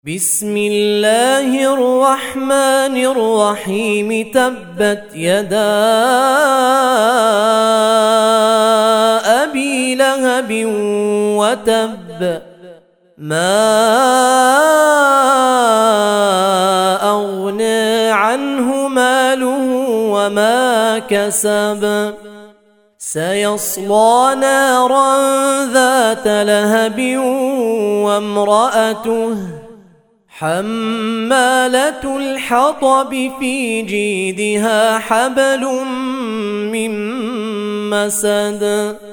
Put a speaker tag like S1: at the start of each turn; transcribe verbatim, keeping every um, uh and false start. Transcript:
S1: بسم الله الرحمن الرحيم. تبت يدا أبي لهب وتب، ما أغنى عنه ماله وما كسب، سيصلى نارا ذات لهب وامرأته حمالة الحطب في جيدها حبل من مسد.